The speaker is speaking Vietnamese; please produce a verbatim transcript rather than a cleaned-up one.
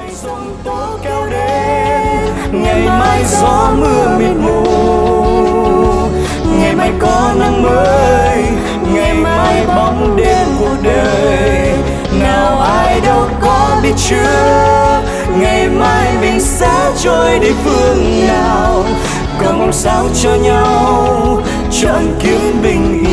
giông tố kéo đến, ngày mai gió mưa mịt mù, ngày mai có nắng mới, ngày mai bóng đêm cuộc đời. Nào ai đâu có biết trước ngày mai mình sẽ trôi đi phương nào, có mong sao cho nhau chọn kiếm bình